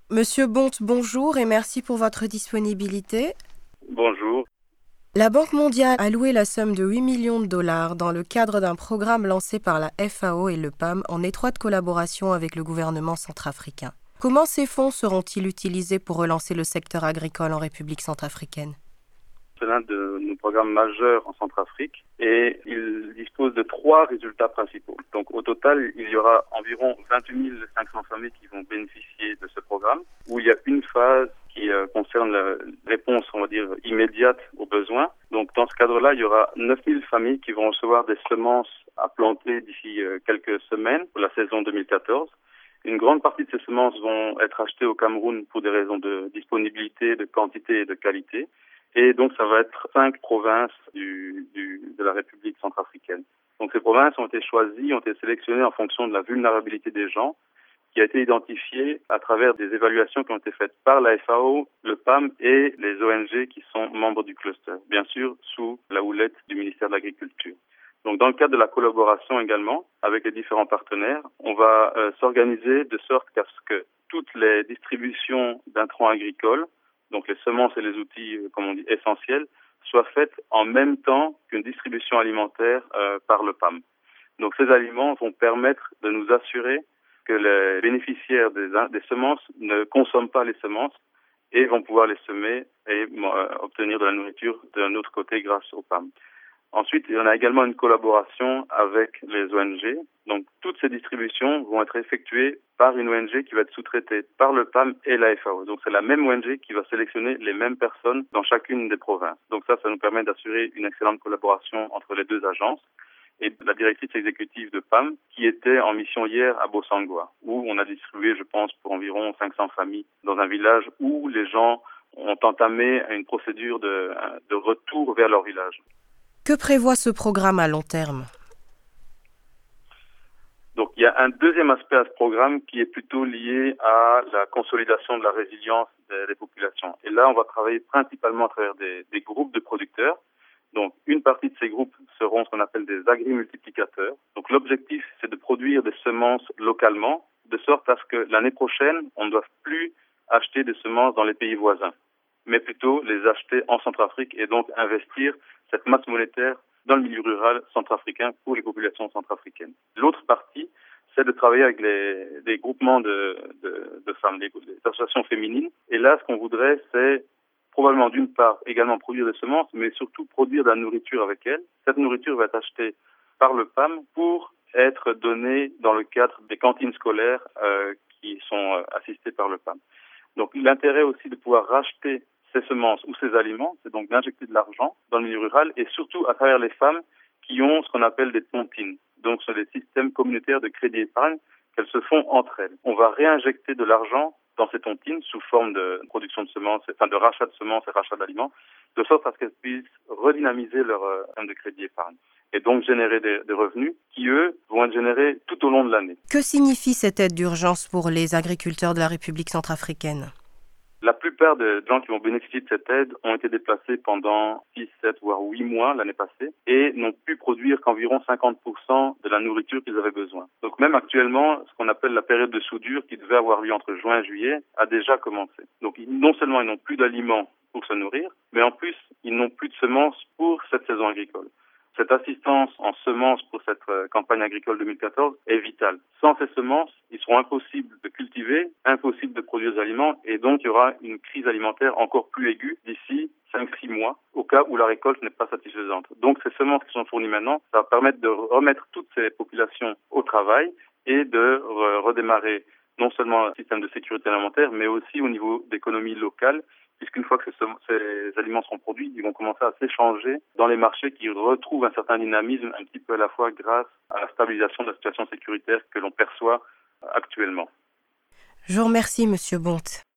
Monsieur Bont, bonjour et merci pour votre disponibilité. Bonjour. La Banque mondiale a alloué la somme de 8 millions de dollars dans le cadre d'un programme lancé par la FAO et le PAM en étroite collaboration avec le gouvernement centrafricain. Comment ces fonds seront-ils utilisés pour relancer le secteur agricole en République centrafricaine? C'est l'un de nos programmes majeurs en Centrafrique et il dispose de trois résultats principaux. Donc au total, il y aura environ 28 500 familles qui vont bénéficier de ce programme, où il y a une phase qui concerne la réponse, on va dire, immédiate aux besoins. Donc dans ce cadre-là, il y aura 9 000 familles qui vont recevoir des semences à planter d'ici quelques semaines pour la saison 2014. Une grande partie de ces semences vont être achetées au Cameroun pour des raisons de disponibilité, de quantité et de qualité. Et donc, ça va être 5 provinces de la République centrafricaine. Donc, ces provinces ont été choisies, ont été sélectionnées en fonction de la vulnérabilité des gens, qui a été identifiée à travers des évaluations qui ont été faites par la FAO, le PAM et les ONG qui sont membres du cluster, bien sûr sous la houlette du ministère de l'Agriculture. Donc, dans le cadre de la collaboration également avec les différents partenaires, on va s'organiser de sorte qu'à ce que toutes les distributions d'intrants agricoles, donc les semences et les outils, comme on dit, essentiels, soient faites en même temps qu'une distribution alimentaire par le PAM. Donc ces aliments vont permettre de nous assurer que les bénéficiaires des semences ne consomment pas les semences et vont pouvoir les semer et obtenir de la nourriture d'un autre côté grâce au PAM. Ensuite, il y en a également une collaboration avec les ONG. Donc, toutes ces distributions vont être effectuées par une ONG qui va être sous-traitée par le PAM et la FAO. Donc, c'est la même ONG qui va sélectionner les mêmes personnes dans chacune des provinces. Donc, ça nous permet d'assurer une excellente collaboration entre les deux agences. Et la directrice exécutive de PAM, qui était en mission hier à Bossangoa, où on a distribué, je pense, pour environ 500 familles dans un village où les gens ont entamé une procédure de retour vers leur village. Que prévoit ce programme à long terme? Donc il y a un deuxième aspect à ce programme qui est plutôt lié à la consolidation de la résilience des populations. Et là, on va travailler principalement à travers des groupes de producteurs. Donc une partie de ces groupes seront ce qu'on appelle des agri-multiplicateurs. Donc l'objectif, c'est de produire des semences localement, de sorte à ce que l'année prochaine, on ne doive plus acheter des semences dans les pays voisins, mais plutôt les acheter en Centrafrique et donc investir cette masse monétaire dans le milieu rural centrafricain pour les populations centrafricaines. L'autre partie, c'est de travailler avec des groupements de femmes, des associations féminines. Et là, ce qu'on voudrait, c'est probablement d'une part également produire des semences, mais surtout produire de la nourriture avec elles. Cette nourriture va être achetée par le PAM pour être donnée dans le cadre des cantines scolaires qui sont assistées par le PAM. Donc l'intérêt aussi de pouvoir racheter ces semences ou ces aliments, c'est donc d'injecter de l'argent dans le milieu rural et surtout à travers les femmes qui ont ce qu'on appelle des tontines. Donc ce sont des systèmes communautaires de crédit épargne qu'elles se font entre elles. On va réinjecter de l'argent dans ces tontines sous forme de production de semences, enfin de rachat de semences et rachat d'aliments, de sorte à ce qu'elles puissent redynamiser leur système de crédit épargne et donc générer des revenus qui, eux, vont être générés tout au long de l'année. Que signifie cette aide d'urgence pour les agriculteurs de la République centrafricaine? La plupart des gens qui vont bénéficier de cette aide ont été déplacés pendant 6, 7, voire 8 mois l'année passée et n'ont pu produire qu'environ 50% de la nourriture qu'ils avaient besoin. Donc même actuellement, ce qu'on appelle la période de soudure qui devait avoir lieu entre juin et juillet a déjà commencé. Donc non seulement ils n'ont plus d'aliments pour se nourrir, mais en plus ils n'ont plus de semences pour cette saison agricole. Cette assistance en semences pour cette campagne agricole 2014 est vitale. Sans ces semences, il sera impossible de cultiver, impossible de produire des aliments et donc il y aura une crise alimentaire encore plus aiguë d'ici 5-6 mois au cas où la récolte n'est pas satisfaisante. Donc ces semences qui sont fournies maintenant, ça va permettre de remettre toutes ces populations au travail et de redémarrer non seulement un système de sécurité alimentaire, mais aussi au niveau d'économie locale, puisqu'une fois que ces aliments seront produits, ils vont commencer à s'échanger dans les marchés qui retrouvent un certain dynamisme un petit peu à la fois grâce à la stabilisation de la situation sécuritaire que l'on perçoit actuellement. Je vous remercie, Monsieur Bont.